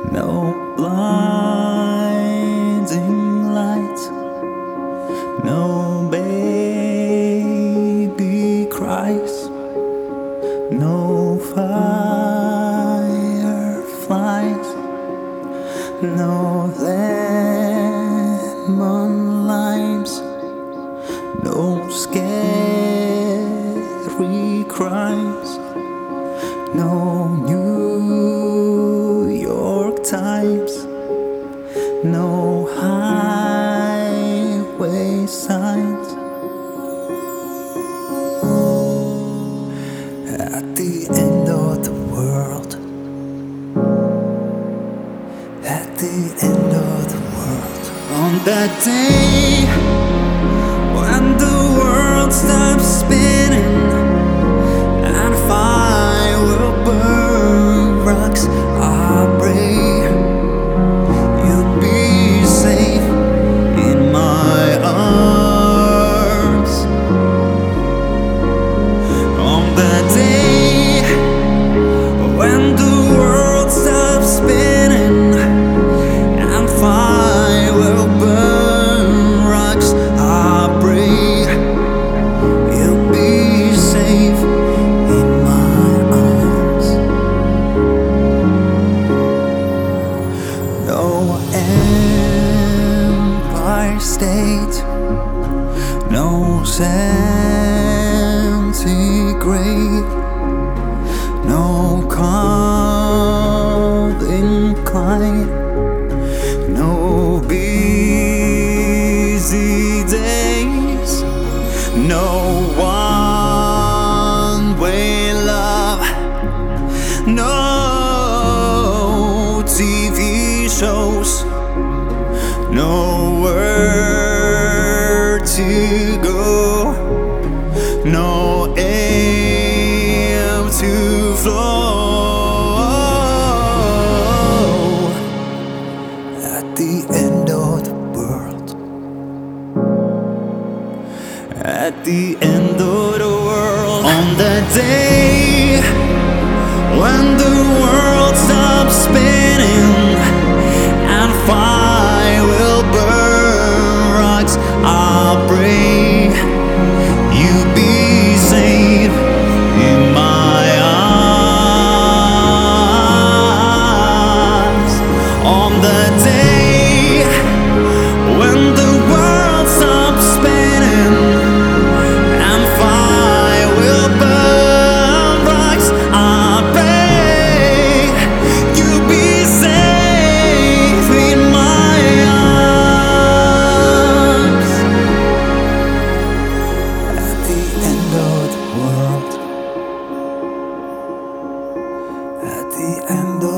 No blinding lights, no baby cries, no fireflies, no lemon limes, no scary crimes, no New York Times, no highway signs. At the end of the world, at the end of the world, on that day when the world stops spinning and fire will burn, rocks are brave, you'll be safe in my arms. On that day when the world stops spinning and fire will burn, rocks are brave, you'll be safe in my arms. No Empire State, no centigrade, no Calvin Klein, no busy days, no one-way love, no TV shows, nowhere to go, no air to flow. At the end of the world, at the end of the world, on that day when the world stops spinning and fire will burn, rocks are brave, you be safe in my arms. On the day when the world stops spinning and fire will burn, rocks are brave, you be safe in my arms. At the end of the world, at the end of